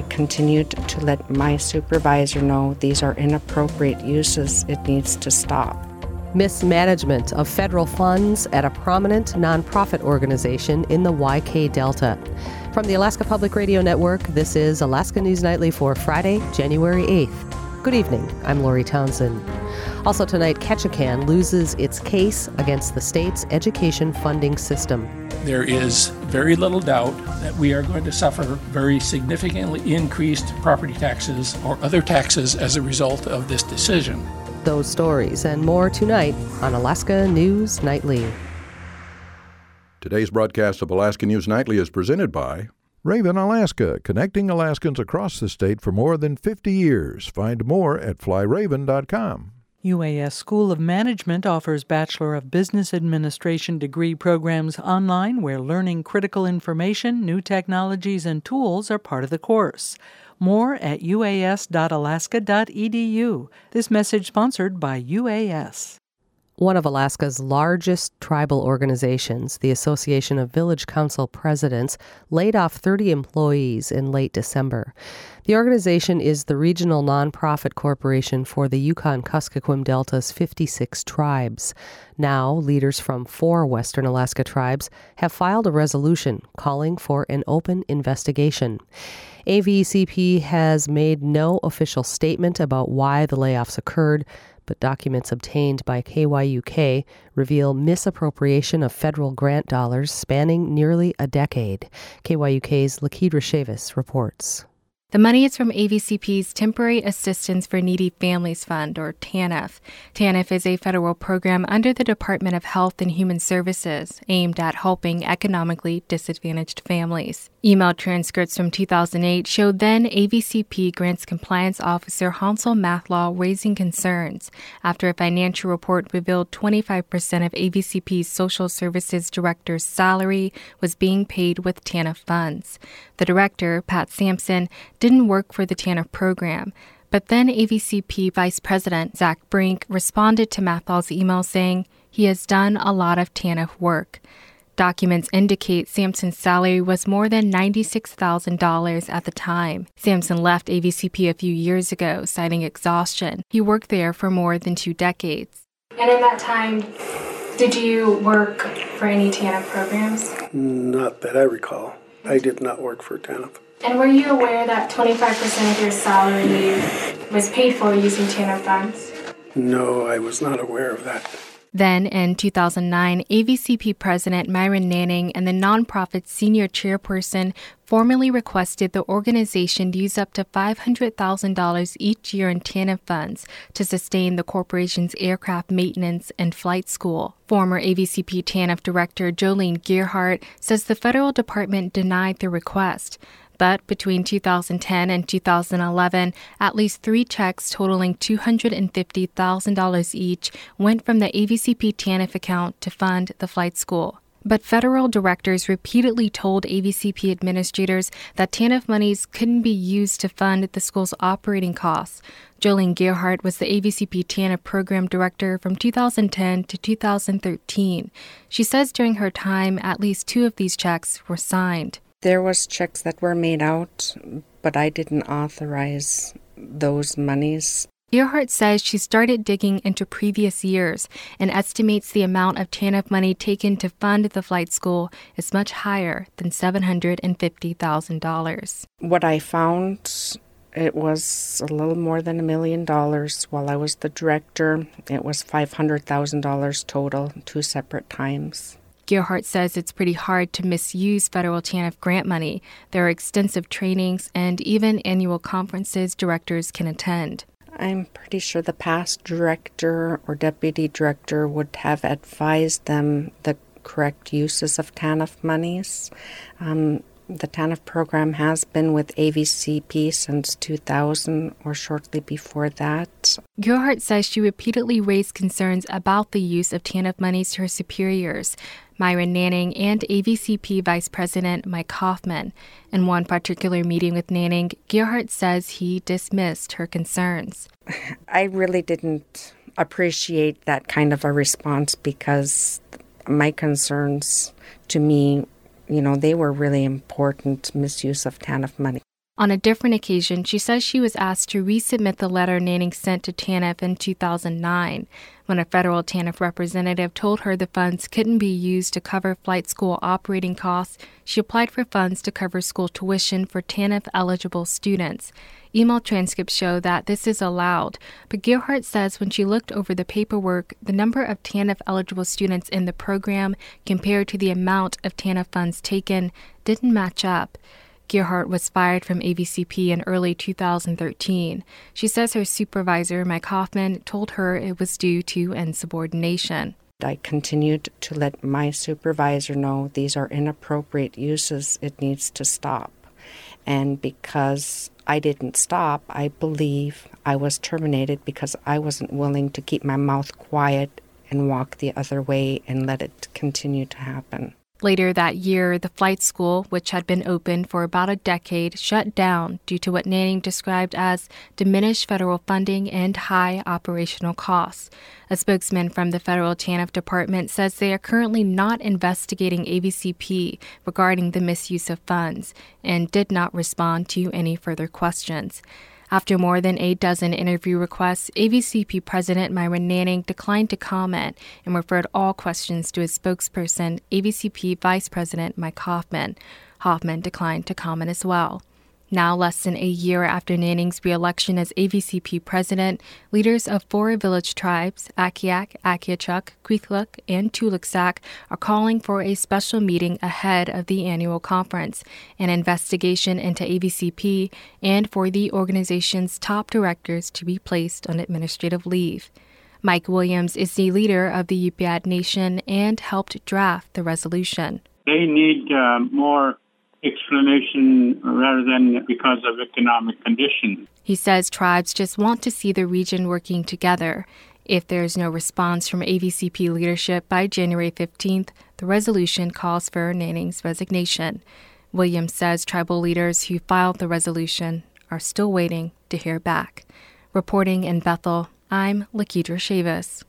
I continued to let my supervisor know these are inappropriate uses. It needs to stop. Mismanagement of federal funds at a prominent nonprofit organization in the YK Delta. From the Alaska Public Radio Network, this is Alaska News Nightly for Friday, January 8th. Good evening. I'm Lori Townsend. Also tonight, Ketchikan loses its case against the state's education funding system. There is very little doubt that we are going to suffer very significantly increased property taxes or other taxes as a result of this decision. Those stories and more tonight on Alaska News Nightly. Today's broadcast of Alaska News Nightly is presented by Raven Alaska, connecting Alaskans across the state for more than 50 years. Find more at flyraven.com. UAS School of Management offers Bachelor of Business Administration degree programs online where learning critical information, new technologies, and tools are part of the course. More at uas.alaska.edu. This message sponsored by UAS. One of Alaska's largest tribal organizations, the Association of Village Council Presidents, laid off 30 employees in late December. The organization is the regional nonprofit corporation for the Yukon-Kuskokwim Delta's 56 tribes. Now, leaders from 4 Western Alaska tribes have filed a resolution calling for an open investigation. AVCP has made no official statement about why the layoffs occurred, but documents obtained by KYUK reveal misappropriation of federal grant dollars spanning nearly a decade. KYUK's Lakidra Chavis reports. The money is from AVCP's Temporary Assistance for Needy Families Fund, or TANF. TANF is a federal program under the Department of Health and Human Services aimed at helping economically disadvantaged families. Email transcripts from 2008 showed then AVCP Grants Compliance Officer Hansel Mathlaw raising concerns after a financial report revealed 25% of AVCP's Social Services Director's salary was being paid with TANF funds. The director, Pat Sampson, didn't work for the TANF program, but then AVCP Vice President Zach Brink responded to Mathlaw's email saying he has done a lot of TANF work. Documents indicate Sampson's salary was more than $96,000 at the time. Sampson left AVCP a few years ago, citing exhaustion. He worked there for more than 2 decades. And in that time, did you work for any TANF programs? Not that I recall. I did not work for TANF. And were you aware that 25% of your salary was paid for using TANF funds? No, I was not aware of that. Then, in 2009, AVCP President Myron Nanning and the nonprofit's senior chairperson formally requested the organization use up to $500,000 each year in TANF funds to sustain the corporation's aircraft maintenance and flight school. Former AVCP TANF Director Jolene Gearhart says the federal department denied the request. But between 2010 and 2011, at least 3 checks totaling $250,000 each went from the AVCP TANF account to fund the flight school. But federal directors repeatedly told AVCP administrators that TANF monies couldn't be used to fund the school's operating costs. Jolene Gearhart was the AVCP TANF program director from 2010 to 2013. She says during her time, at least 2 of these checks were signed. There was checks that were made out, but I didn't authorize those monies. Gearhart says she started digging into previous years and estimates the amount of TANF money taken to fund the flight school is much higher than $750,000. What I found, it was a little more than $1 million. While I was the director, it was $500,000 total, 2 separate times. Gearhart says it's pretty hard to misuse federal TANF grant money. There are extensive trainings and even annual conferences directors can attend. I'm pretty sure the past director or deputy director would have advised them the correct uses of TANF monies. The TANF program has been with AVCP since 2000 or shortly before that. Gearhart says she repeatedly raised concerns about the use of TANF monies to her superiors, Myron Nanning and AVCP Vice President Mike Hoffman. In one particular meeting with Nanning, Gearhart says he dismissed her concerns. I really didn't appreciate that kind of a response because my concerns to me, they were really important misuse of TANF money. On a different occasion, she says she was asked to resubmit the letter Nanning sent to TANF in 2009. When a federal TANF representative told her the funds couldn't be used to cover flight school operating costs, she applied for funds to cover school tuition for TANF-eligible students. Email transcripts show that this is allowed, but Gearhart says when she looked over the paperwork, the number of TANF-eligible students in the program compared to the amount of TANF funds taken didn't match up. Gearhart was fired from AVCP in early 2013. She says her supervisor, Mike Hoffman, told her it was due to insubordination. I continued to let my supervisor know these are inappropriate uses. It needs to stop. And because I didn't stop, I believe I was terminated because I wasn't willing to keep my mouth quiet and walk the other way and let it continue to happen. Later that year, the flight school, which had been open for about a decade, shut down due to what Nanning described as diminished federal funding and high operational costs. A spokesman from the federal TANF department says they are currently not investigating AVCP regarding the misuse of funds and did not respond to any further questions. After more than a dozen interview requests, AVCP President Myron Nanning declined to comment and referred all questions to his spokesperson, AVCP Vice President Mike Hoffman. Hoffman declined to comment as well. Now, less than a year after Nanning's re-election as AVCP president, leaders of 4 village tribes, Akiak, Akiachuk, Kwethluk, and Tuluksak, are calling for a special meeting ahead of the annual conference, an investigation into AVCP, and for the organization's top directors to be placed on administrative leave. Mike Williams is the leader of the Yup'ik Nation and helped draft the resolution. They need more explanation rather than because of economic conditions. He says tribes just want to see the region working together. If there is no response from AVCP leadership by January 15th, the resolution calls for Nanning's resignation. Williams says tribal leaders who filed the resolution are still waiting to hear back. Reporting in Bethel, I'm Lakidra Chavis.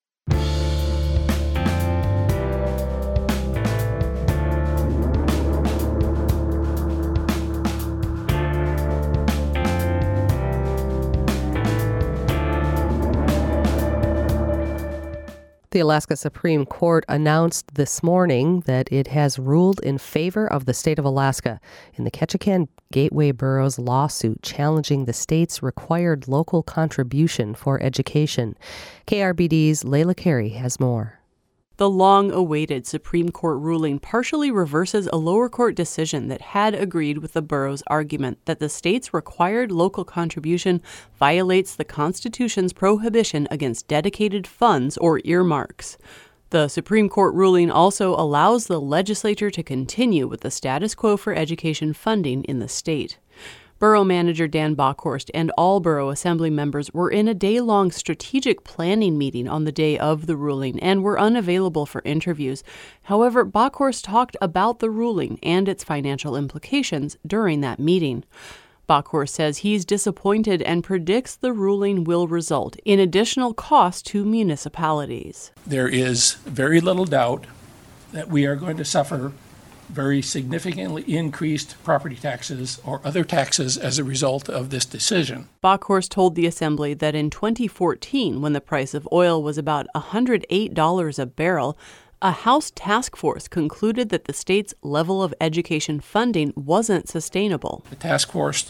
The Alaska Supreme Court announced this morning that it has ruled in favor of the state of Alaska in the Ketchikan Gateway Borough's lawsuit challenging the state's required local contribution for education. KRBD's Layla Carey has more. The long-awaited Supreme Court ruling partially reverses a lower court decision that had agreed with the borough's argument that the state's required local contribution violates the Constitution's prohibition against dedicated funds or earmarks. The Supreme Court ruling also allows the legislature to continue with the status quo for education funding in the state. Borough Manager Dan Bockhorst and all Borough Assembly members were in a day-long strategic planning meeting on the day of the ruling and were unavailable for interviews. However, Bockhorst talked about the ruling and its financial implications during that meeting. Bockhorst says he's disappointed and predicts the ruling will result in additional costs to municipalities. There is very little doubt that we are going to suffer very significantly increased property taxes or other taxes as a result of this decision. Bockhorst told the Assembly that in 2014, when the price of oil was about $108 a barrel, a House task force concluded that the state's level of education funding wasn't sustainable. The task force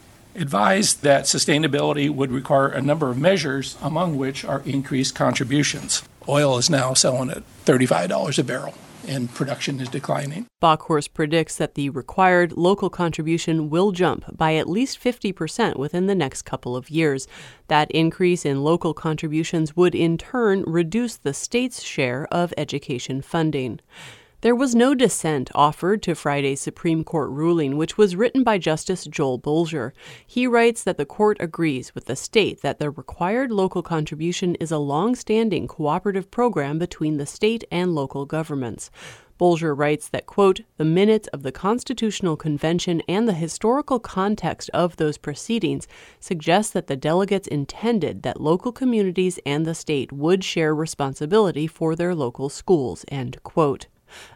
advised that sustainability would require a number of measures, among which are increased contributions. Oil is now selling at $35 a barrel, and production is declining. Bockhorst predicts that the required local contribution will jump by at least 50% within the next couple of years. That increase in local contributions would in turn reduce the state's share of education funding. There was no dissent offered to Friday's Supreme Court ruling, which was written by Justice Joel Bolger. He writes that the court agrees with the state that the required local contribution is a long-standing cooperative program between the state and local governments. Bolger writes that, quote, the minutes of the Constitutional Convention and the historical context of those proceedings suggest that the delegates intended that local communities and the state would share responsibility for their local schools, end quote.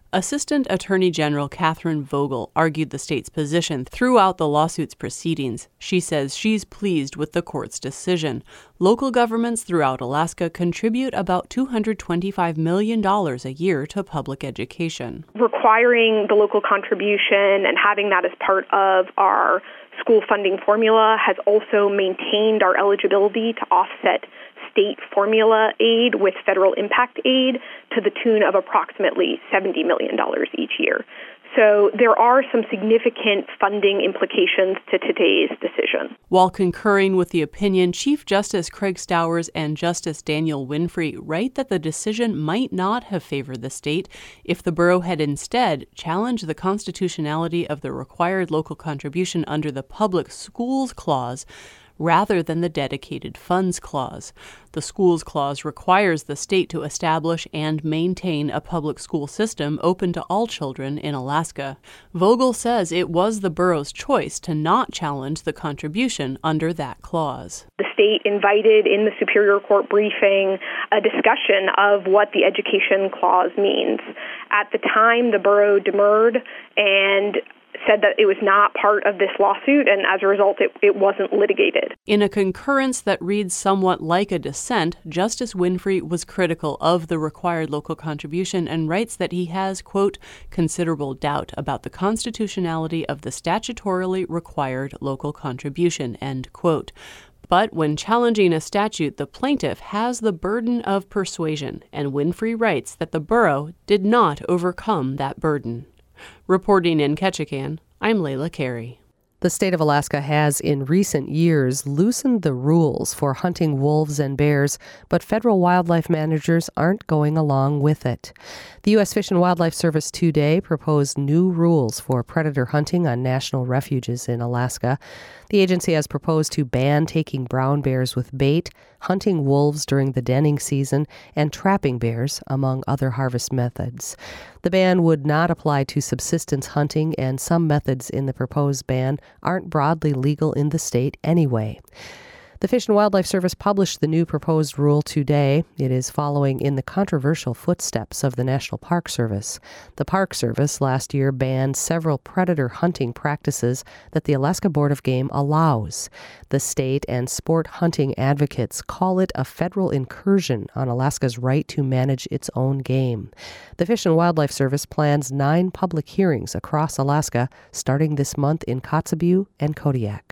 Assistant Attorney General Katherine Vogel argued the state's position throughout the lawsuit's proceedings. She says she's pleased with the court's decision. Local governments throughout Alaska contribute about $225 million a year to public education. Requiring the local contribution and having that as part of our school funding formula has also maintained our eligibility to offset state formula aid with federal impact aid to the tune of approximately $70 million each year. So there are some significant funding implications to today's decision. While concurring with the opinion, Chief Justice Craig Stowers and Justice Daniel Winfrey write that the decision might not have favored the state if the borough had instead challenged the constitutionality of the required local contribution under the Public Schools Clause rather than the Dedicated Funds Clause. The Schools Clause requires the state to establish and maintain a public school system open to all children in Alaska. Vogel says it was the borough's choice to not challenge the contribution under that clause. The state invited in the Superior Court briefing a discussion of what the Education Clause means. At the time, the borough demurred and said that it was not part of this lawsuit, and as a result, it wasn't litigated. In a concurrence that reads somewhat like a dissent, Justice Winfrey was critical of the required local contribution and writes that he has, quote, considerable doubt about the constitutionality of the statutorily required local contribution, end quote. But when challenging a statute, the plaintiff has the burden of persuasion, and Winfrey writes that the borough did not overcome that burden. Reporting in Ketchikan, I'm Layla Carey. The state of Alaska has, in recent years, loosened the rules for hunting wolves and bears, but federal wildlife managers aren't going along with it. The U.S. Fish and Wildlife Service today proposed new rules for predator hunting on national refuges in Alaska. The agency has proposed to ban taking brown bears with bait, hunting wolves during the denning season, and trapping bears, among other harvest methods. The ban would not apply to subsistence hunting, and some methods in the proposed ban aren't broadly legal in the state anyway. The Fish and Wildlife Service published the new proposed rule today. It is following in the controversial footsteps of the National Park Service. The Park Service last year banned several predator hunting practices that the Alaska Board of Game allows. The state and sport hunting advocates call it a federal incursion on Alaska's right to manage its own game. The Fish and Wildlife Service plans 9 public hearings across Alaska starting this month in Kotzebue and Kodiak.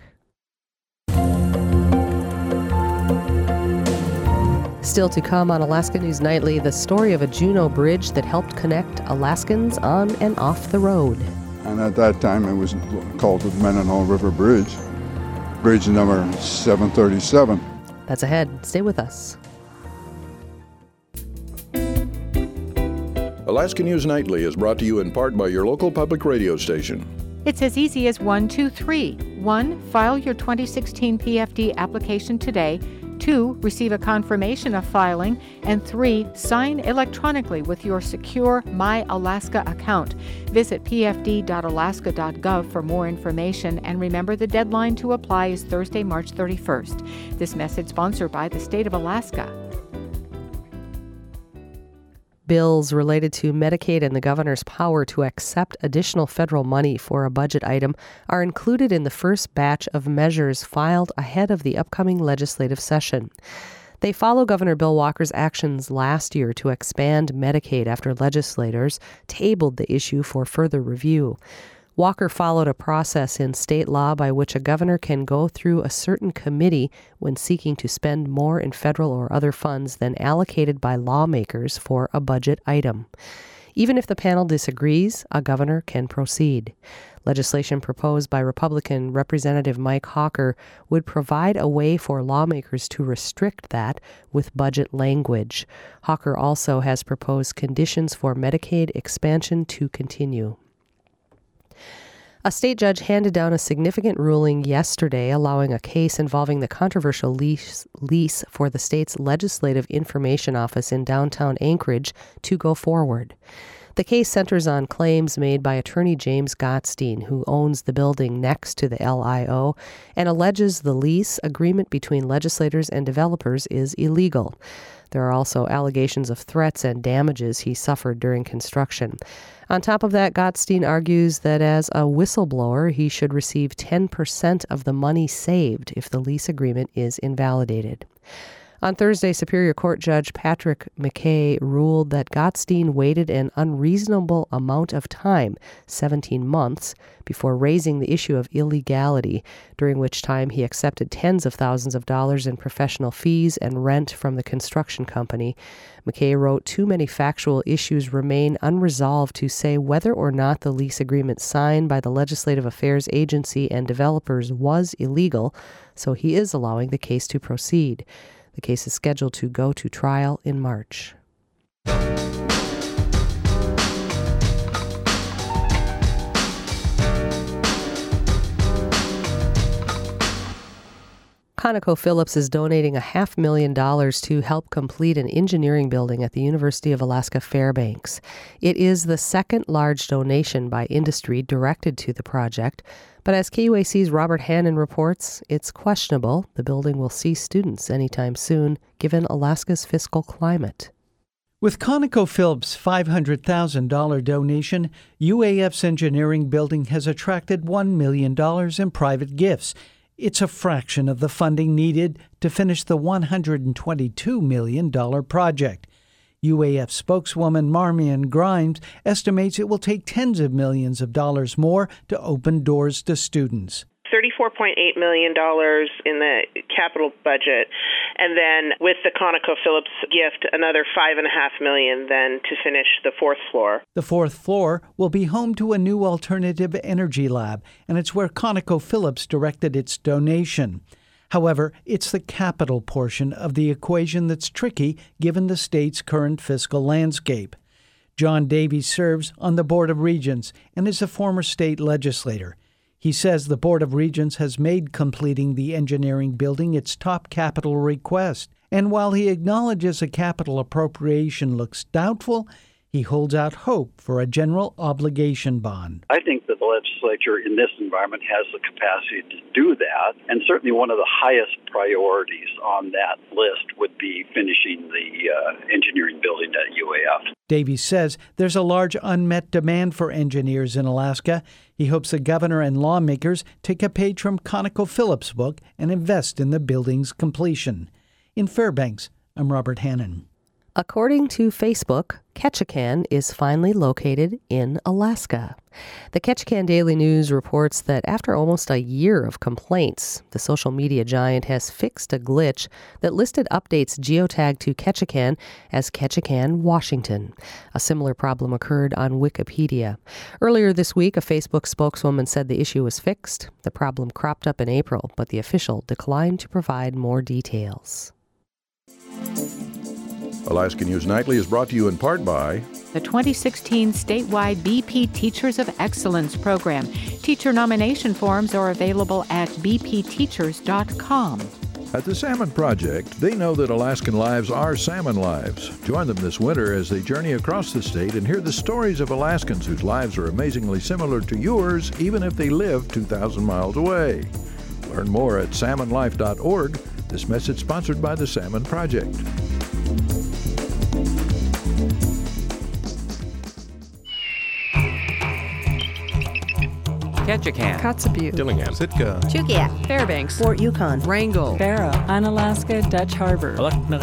Still to come on Alaska News Nightly, the story of a Juneau bridge that helped connect Alaskans on and off the road. And at that time, it was called the Mendenhall River Bridge, bridge number 737. That's ahead. Stay with us. Alaska News Nightly is brought to you in part by your local public radio station. It's as easy as 1, 2, 3. 1. File your 2016 PFD application today. 2. Receive a confirmation of filing. And 3. Sign electronically with your secure My Alaska account. Visit pfd.alaska.gov for more information, and remember the deadline to apply is Thursday, March 31st. This message sponsored by the state of Alaska. Bills related to Medicaid and the governor's power to accept additional federal money for a budget item are included in the first batch of measures filed ahead of the upcoming legislative session. They follow Governor Bill Walker's actions last year to expand Medicaid after legislators tabled the issue for further review. Walker followed a process in state law by which a governor can go through a certain committee when seeking to spend more in federal or other funds than allocated by lawmakers for a budget item. Even if the panel disagrees, a governor can proceed. Legislation proposed by Republican Representative Mike Hawker would provide a way for lawmakers to restrict that with budget language. Hawker also has proposed conditions for Medicaid expansion to continue. A state judge handed down a significant ruling yesterday allowing a case involving the controversial lease for the state's Legislative Information Office in downtown Anchorage to go forward. The case centers on claims made by attorney James Gottstein, who owns the building next to the LIO, and alleges the lease agreement between legislators and developers is illegal. There are also allegations of threats and damages he suffered during construction. On top of that, Gottstein argues that as a whistleblower, he should receive 10% of the money saved if the lease agreement is invalidated. On Thursday, Superior Court Judge Patrick McKay ruled that Gottstein waited an unreasonable amount of time, 17 months, before raising the issue of illegality, during which time he accepted tens of thousands of dollars in professional fees and rent from the construction company. McKay wrote, "Too many factual issues remain unresolved to say whether or not the lease agreement signed by the Legislative Affairs Agency and developers was illegal, so he is allowing the case to proceed." The case is scheduled to go to trial in March. ConocoPhillips is donating $500,000 to help complete an engineering building at the University of Alaska Fairbanks. It is the second large donation by industry directed to the project, but as KUAC's Robert Hannon reports, it's questionable the building will see students anytime soon, given Alaska's fiscal climate. With ConocoPhillips' $500,000 donation, UAF's engineering building has attracted $1 million in private gifts. It's a fraction of the funding needed to finish the $122 million project. UAF spokeswoman Marmion Grimes estimates it will take tens of millions of dollars more to open doors to students. $34.8 million in the capital budget, and then with the ConocoPhillips gift, another $5.5 million then to finish the fourth floor. The fourth floor will be home to a new alternative energy lab, and it's where ConocoPhillips directed its donation. However, it's the capital portion of the equation that's tricky given the state's current fiscal landscape. John Davies serves on the Board of Regents and is a former state legislator. He says the Board of Regents has made completing the engineering building its top capital request. And while he acknowledges a capital appropriation looks doubtful, he holds out hope for a general obligation bond. I think that the legislature in this environment has the capacity to do that, and certainly one of the highest priorities on that list would be finishing the engineering building at UAF. Davies says there's a large unmet demand for engineers in Alaska. He hopes the governor and lawmakers take a page from ConocoPhillips' book and invest in the building's completion. In Fairbanks, I'm Robert Hannon. According to Facebook, Ketchikan is finally located in Alaska. The Ketchikan Daily News reports that after almost a year of complaints, the social media giant has fixed a glitch that listed updates geotagged to Ketchikan as Ketchikan, Washington. A similar problem occurred on Wikipedia. Earlier this week, a Facebook spokeswoman said the issue was fixed. The problem cropped up in April, but the official declined to provide more details. Alaska News Nightly is brought to you in part by the 2016 statewide BP Teachers of Excellence program. Teacher nomination forms are available at bpteachers.com. At the Salmon Project, they know that Alaskan lives are salmon lives. Join them this winter as they journey across the state and hear the stories of Alaskans whose lives are amazingly similar to yours, even if they live 2,000 miles away. Learn more at salmonlife.org. This message sponsored by the Salmon Project. Ketchikan, Kotzebue, Dillingham, Sitka, Chugia, Fairbanks, Fort Yukon, Wrangell, Barrow, Unalaska, Dutch Harbor.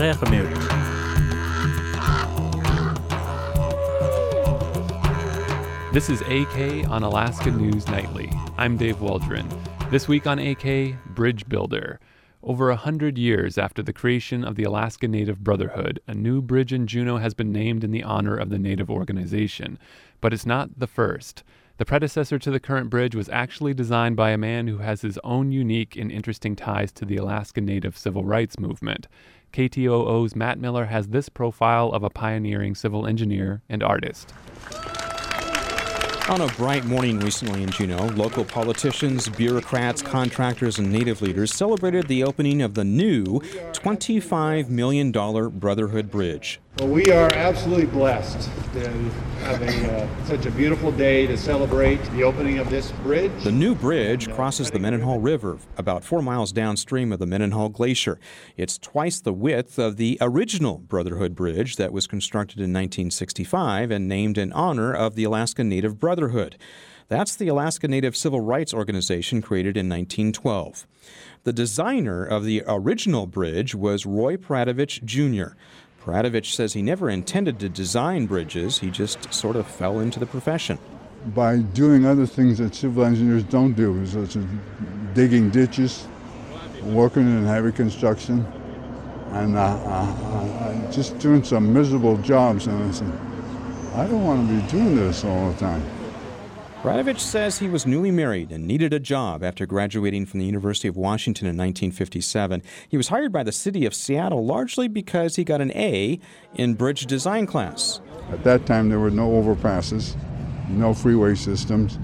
This is AK on Alaska News Nightly. I'm Dave Waldron. This week on AK, Bridge Builder. Over 100 years after the creation of the Alaska Native Brotherhood, a new bridge in Juneau has been named in the honor of the Native organization. But it's not the first. The predecessor to the current bridge was actually designed by a man who has his own unique and interesting ties to the Alaska Native civil rights movement. KTOO's Matt Miller has this profile of a pioneering civil engineer and artist. On a bright morning recently in Juneau, local politicians, bureaucrats, contractors, and Native leaders celebrated the opening of the new $25 million Brotherhood Bridge. Well, we are absolutely blessed in having such a beautiful day to celebrate the opening of this bridge. The new bridge crosses the Mendenhall River about 4 miles downstream of the Mendenhall Glacier. It's twice the width of the original Brotherhood Bridge that was constructed in 1965 and named in honor of the Alaska Native Brotherhood. That's the Alaska Native Civil Rights Organization created in 1912. The designer of the original bridge was Roy Peratovich Jr. Peratovich says he never intended to design bridges, he just sort of fell into the profession. By doing other things that civil engineers don't do, such as digging ditches, working in heavy construction, and just doing some miserable jobs, and I said, I don't want to be doing this all the time. Peratovich says he was newly married and needed a job after graduating from the University of Washington in 1957. He was hired by the city of Seattle largely because he got an A in bridge design class. At that time, there were no overpasses, no freeway systems,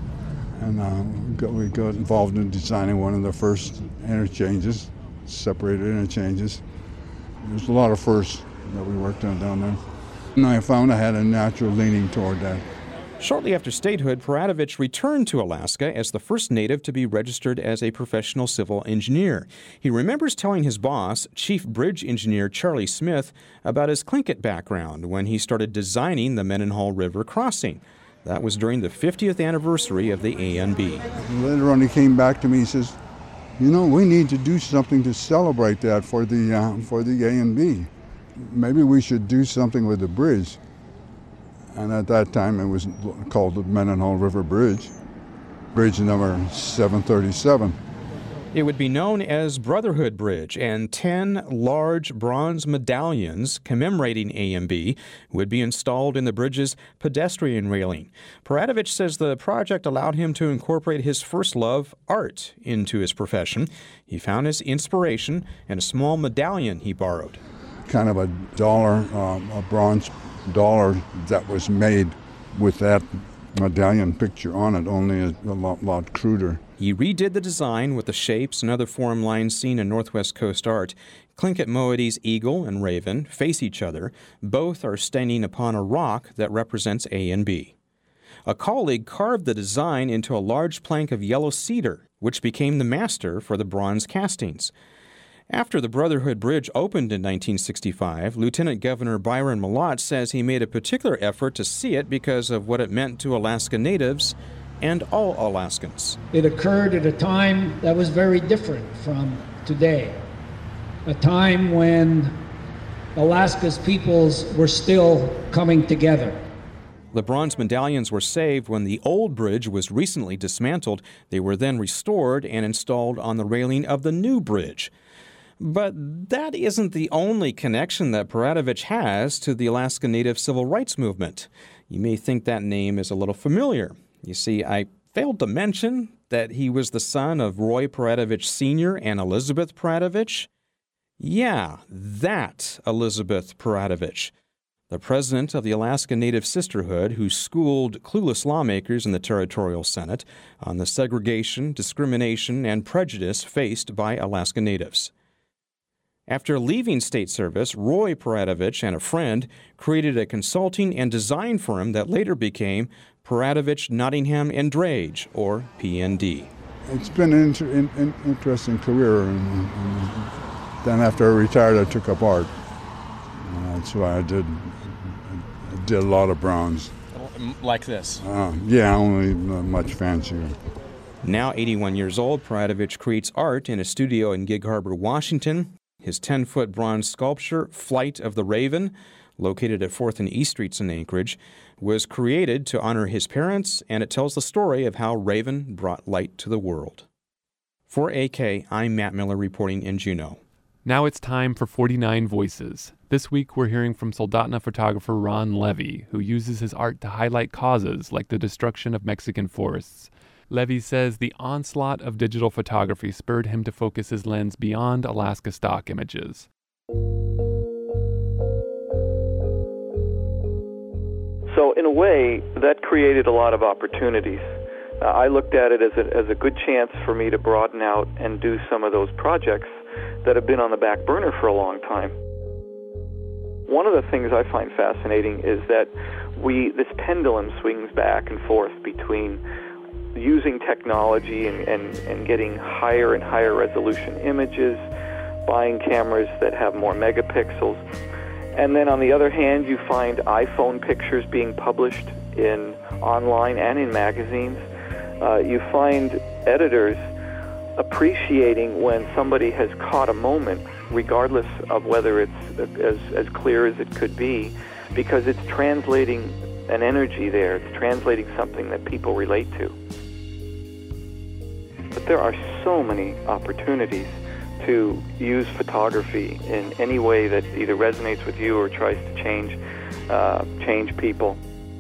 and we got involved in designing one of the first interchanges, separated interchanges. There's a lot of firsts that we worked on down there. And I found I had a natural leaning toward that. Shortly after statehood, Peratovich returned to Alaska as the first native to be registered as a professional civil engineer. He remembers telling his boss, Chief Bridge Engineer Charlie Smith, about his Tlingit background when he started designing the Mendenhall River crossing. That was during the 50th anniversary of the A&B. Later on, he came back to me, he says, you know, we need to do something to celebrate that for the A&B. Maybe we should do something with the bridge. And at that time, it was called the Mendenhall River Bridge, bridge number 737. It would be known as Brotherhood Bridge, and 10 large bronze medallions commemorating A&B would be installed in the bridge's pedestrian railing. Peratovich says the project allowed him to incorporate his first love, art, into his profession. He found his inspiration in a small medallion he borrowed. Kind of a dollar, a bronze dollar that was made with that medallion picture on it, only a lot cruder. He redid the design with the shapes and other form lines seen in Northwest Coast art. Tlingit moiety's eagle and raven face each other. Both are standing upon a rock that represents A&B. A colleague carved the design into a large plank of yellow cedar, which became the master for the bronze castings. After the Brotherhood Bridge opened in 1965, Lieutenant Governor Byron Mallott says he made a particular effort to see it because of what it meant to Alaska Natives and all Alaskans. It occurred at a time that was very different from today, a time when Alaska's peoples were still coming together. The bronze medallions were saved when the old bridge was recently dismantled. They were then restored and installed on the railing of the new bridge. But that isn't the only connection that Peratovich has to the Alaska Native Civil Rights Movement. You may think that name is a little familiar. You see, I failed to mention that he was the son of Roy Peratovich Sr. and Elizabeth Peratovich. Yeah, that Elizabeth Peratovich, the president of the Alaska Native Sisterhood, who schooled clueless lawmakers in the Territorial Senate on the segregation, discrimination, and prejudice faced by Alaska Natives. After leaving state service, Roy Peratovich and a friend created a consulting and design firm that later became Peratovich Nottingham and Drage, or PND. It's been an interesting career, and then after I retired, I took up art. That's why I did a lot of bronze. Like this? Yeah, only much fancier. Now 81 years old, Peratovich creates art in a studio in Gig Harbor, Washington. His 10-foot bronze sculpture, Flight of the Raven, located at 4th and East Streets in Anchorage, was created to honor his parents, and it tells the story of how Raven brought light to the world. For AK, I'm Matt Miller reporting in Juneau. Now it's time for 49 Voices. This week we're hearing from Soldotna photographer Ron Levy, who uses his art to highlight causes like the destruction of Mexican forests. Levy says the onslaught of digital photography spurred him to focus his lens beyond Alaska stock images. So in a way, that created a lot of opportunities. I looked at it as a good chance for me to broaden out and do some of those projects that have been on the back burner for a long time. One of the things I find fascinating is that this pendulum swings back and forth between using technology and getting higher and higher resolution images, buying cameras that have more megapixels. And then on the other hand, you find iPhone pictures being published online and in magazines. You find editors appreciating when somebody has caught a moment, regardless of whether it's as clear as it could be, because it's translating an energy there. It's translating something that people relate to. But there are so many opportunities to use photography in any way that either resonates with you or tries to change people.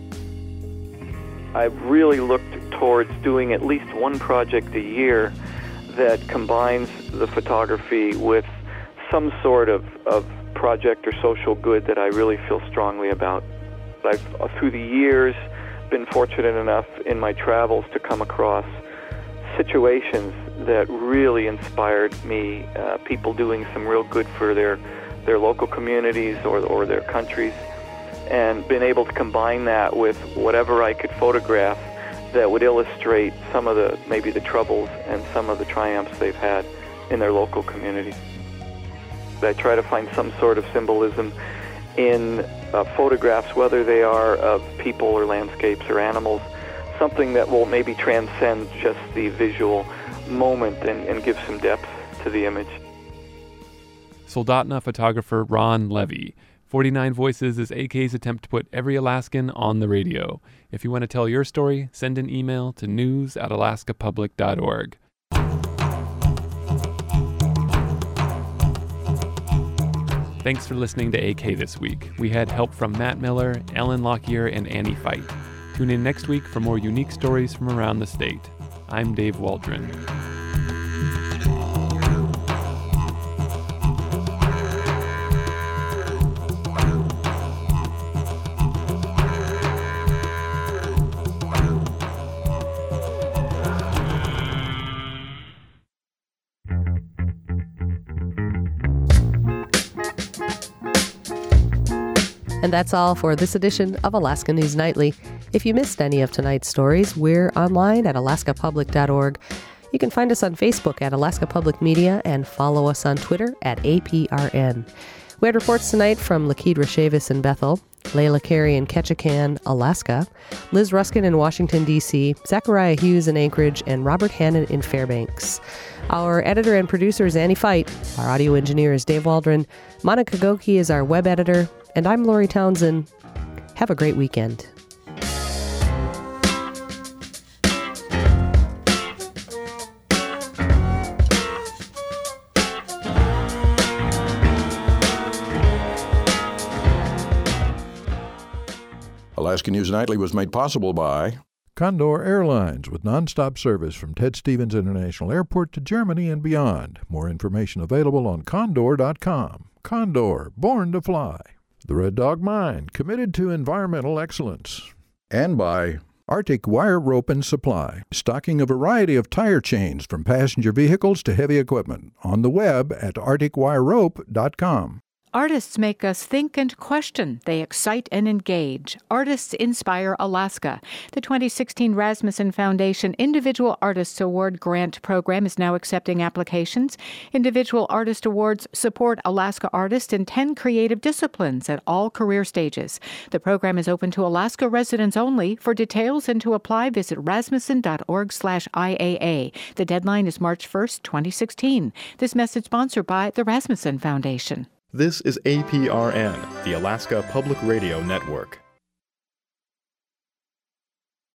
I've really looked towards doing at least one project a year that combines the photography with some sort of project or social good that I really feel strongly about. I've, through the years, been fortunate enough in my travels to come across situations that really inspired me, people doing some real good for their local communities or their countries, and been able to combine that with whatever I could photograph that would illustrate some of maybe the troubles and some of the triumphs they've had in their local communities. I try to find some sort of symbolism in photographs, whether they are of people or landscapes or animals, something that will maybe transcend just the visual moment and give some depth to the image. Soldotna photographer Ron Levy. 49 Voices is AK's attempt to put every Alaskan on the radio. If you want to tell your story, send an email to news@alaskapublic.org. Thanks for listening to AK this week. We had help from Matt Miller, Ellen Lockyer, and Annie Fight. Tune in next week for more unique stories from around the state. I'm Dave Waldron. And that's all for this edition of Alaska News Nightly. If you missed any of tonight's stories, we're online at alaskapublic.org. You can find us on Facebook at Alaska Public Media and follow us on Twitter at APRN. We had reports tonight from Lakeedra Chavis in Bethel, Layla Carey in Ketchikan, Alaska, Liz Ruskin in Washington, D.C., Zachariah Hughes in Anchorage, and Robert Hannon in Fairbanks. Our editor and producer is Annie Fight. Our audio engineer is Dave Waldron. Monica Goki is our web editor. And I'm Lori Townsend. Have a great weekend. Alaska News Nightly was made possible by Condor Airlines, with nonstop service from Ted Stevens International Airport to Germany and beyond. More information available on condor.com. Condor, born to fly. The Red Dog Mine, committed to environmental excellence. And by Arctic Wire Rope and Supply, stocking a variety of tire chains from passenger vehicles to heavy equipment. On the web at arcticwirerope.com. Artists make us think and question. They excite and engage. Artists Inspire Alaska. The 2016 Rasmussen Foundation Individual Artists Award Grant Program is now accepting applications. Individual Artist Awards support Alaska artists in 10 creative disciplines at all career stages. The program is open to Alaska residents only. For details and to apply, visit rasmussen.org/IAA. The deadline is March 1st, 2016. This message sponsored by the Rasmussen Foundation. This is APRN, the Alaska Public Radio Network.